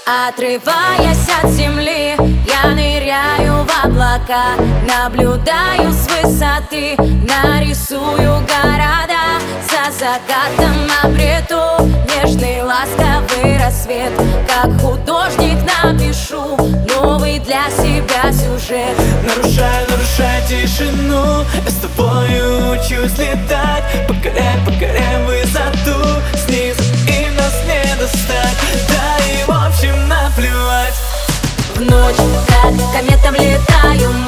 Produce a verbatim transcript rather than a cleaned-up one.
Отрываясь от земли, я ныряю в облака, наблюдаю с высоты, нарисую города. За закатом обрету нежный ласковый рассвет. Как художник напишу новый для себя сюжет. Нарушаю, нарушаю тишину, я с тобою учусь летать. Покоряй, покоряй высоту, снизу им нас не достать. Да и в общем наплевать. В ночь, как кометом летаю.